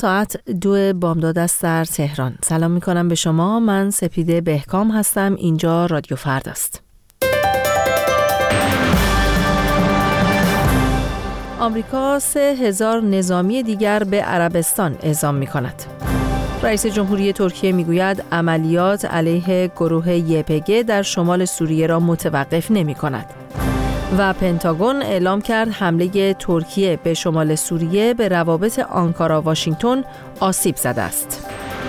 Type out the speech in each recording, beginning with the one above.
ساعت 2 بامداد است در تهران. سلام میکنم به شما. من سپیده بهکام هستم. اینجا رادیو فردا است. آمریکا 3000 نظامی دیگر به عربستان اعزام میکند. رئیس جمهوری ترکیه میگوید عملیات علیه گروه YPG در شمال سوریه را متوقف نمیکند. و پنتاگون اعلام کرد حمله ترکیه به شمال سوریه به روابط آنکارا واشنگتن آسیب زده است.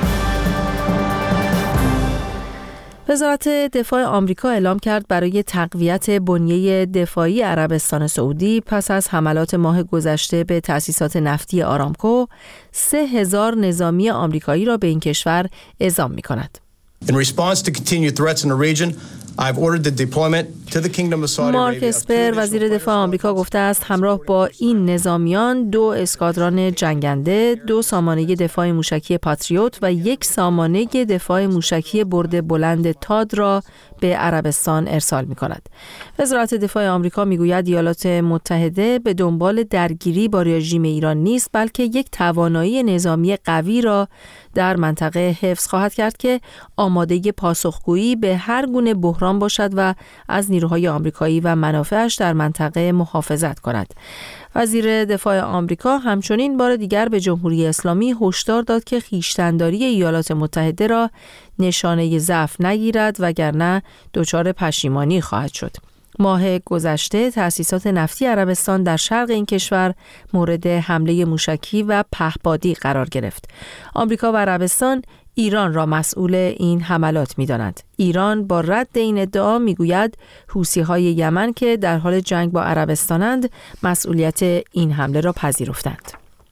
وزارت دفاع آمریکا اعلام کرد برای تقویت بنیه دفاعی عربستان سعودی پس از حملات ماه گذشته به تأسیسات نفتی آرامکو 3000 نظامی آمریکایی را به این کشور اعزام می‌کند. In response to continued threats in the region, I've ordered the deployment to the Kingdom of Saudi Arabia. مارک اسپر وزیر دفاع آمریکا گفته است همراه با این نظامیان 2 اسکادران جنگنده، 2 سامانه دفاع موشکی پاتریوت و 1 سامانه دفاع موشکی برد بلند تاد را به عربستان ارسال می کند. وزارت دفاع آمریکا می گوید ایالات متحده به دنبال درگیری با رژیم ایران نیست، بلکه یک توانایی نظامی قوی را در منطقه حفظ خواهد کرد که آماده پاسخگویی به هر گونه بحران باشد و از نیروهای آمریکایی و منافعش در منطقه محافظت کند. وزیر دفاع آمریکا همچنین بار دیگر به جمهوری اسلامی هشدار داد که خویشتن‌داری ایالات متحده را نشانه ضعف نگیرد وگرنه دچار پشیمانی خواهد شد. ماه گذشته تأسیسات نفتی عربستان در شرق این کشور مورد حمله موشکی و پهپادی قرار گرفت. آمریکا و عربستان ایران را مسئول این حملات می‌دانند. ایران با رد این ادعا میگوید حوثی‌های یمن که در حال جنگ با عربستانند مسئولیت این حمله را پذیرفتند.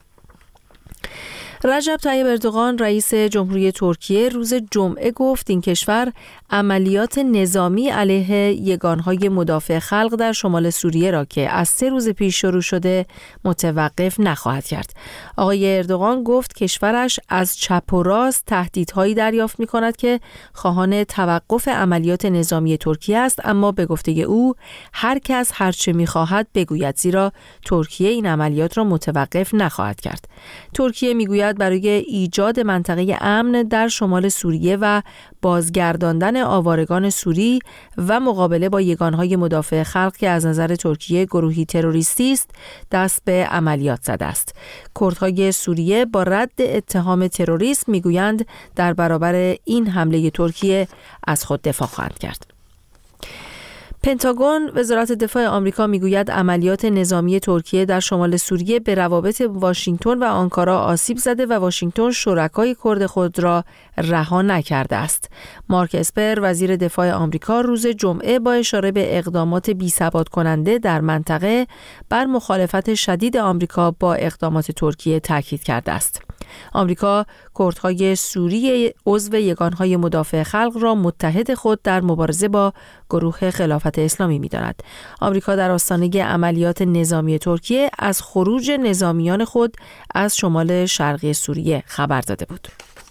رجب طیب اردوغان رئیس جمهوری ترکیه روز جمعه گفت این کشور عملیات نظامی علیه یگانهای مدافع خلق در شمال سوریه را که از 3 روز پیش شروع شده متوقف نخواهد کرد. آقای اردوغان گفت کشورش از چپ و راست تهدیدهایی دریافت می‌کند که خواهان توقف عملیات نظامی ترکیه است، اما به گفته او هر کس هر چه می‌خواهد بگوید، زیرا ترکیه این عملیات را متوقف نخواهد کرد. ترکیه می‌گوید برای ایجاد منطقه امن در شمال سوریه و بازگرداندن آوارگان سوری و مقابله با یگانهای مدافع خلق که از نظر ترکیه گروهی تروریستی است دست به عملیات زده است. کردهای سوریه با رد اتهام تروریسم میگویند در برابر این حمله ترکیه از خود دفاع خواهند کرد. پنتاگون وزارت دفاع آمریکا میگوید عملیات نظامی ترکیه در شمال سوریه به روابط واشنگتن و آنکارا آسیب زده و واشنگتن شرکای کرد خود را رها نکرده است. مارک اسپر وزیر دفاع آمریکا روز جمعه با اشاره به اقدامات بی‌ثبات کننده در منطقه بر مخالفت شدید آمریکا با اقدامات ترکیه تاکید کرده است. آمریکا کردهای سوری عضو یگانهای مدافع خلق را متحد خود در مبارزه با گروه خلافت اسلامی می‌داند. آمریکا در آستانه عملیات نظامی ترکیه از خروج نظامیان خود از شمال شرقی سوریه خبر داده بود.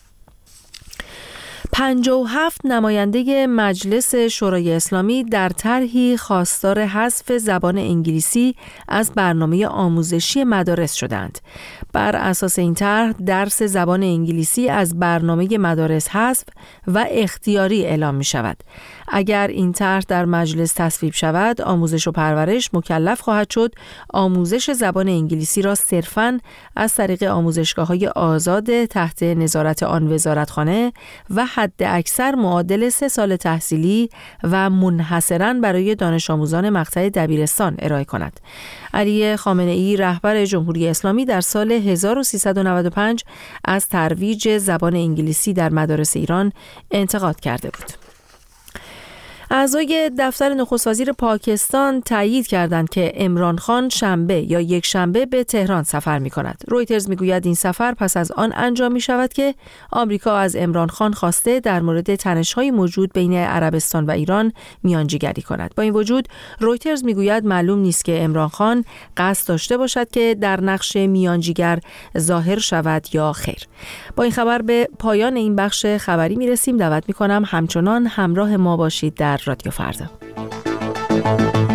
57 نماینده مجلس شورای اسلامی در طرحی خواستار حذف زبان انگلیسی از برنامه آموزشی مدارس شدند. بر اساس این طرح درس زبان انگلیسی از برنامه مدارس حذف و اختیاری اعلام می شود. اگر این طرح در مجلس تصویب شود، آموزش و پرورش مکلف خواهد شد آموزش زبان انگلیسی را صرفاً از طریق آموزشگاه‌های آزاد تحت نظارت آن وزارتخانه و حد اکثر معادل 3 سال تحصیلی و منحصراً برای دانش آموزان مقطع دبیرستان ارائه کند. علی خامنه‌ای رهبر جمهوری اسلامی در سال 1395 از ترویج زبان انگلیسی در مدارس ایران انتقاد کرده بود. اعضای دفتر نخست وزیر پاکستان تایید کردند که عمران خان شنبه یا یک شنبه به تهران سفر می کند. رویترز می گوید این سفر پس از آن انجام می شود که آمریکا از عمران خان خواسته در مورد تنش‌های موجود بین عربستان و ایران میانجیگری کند. با این وجود رویترز می گوید معلوم نیست که عمران خان قصد داشته باشد که در نقش میانجیگر ظاهر شود یا خیر. با این خبر به پایان این بخش خبری می رسیم. دعوت می کنم همچنان همراه ما باشید در رادیو فردا.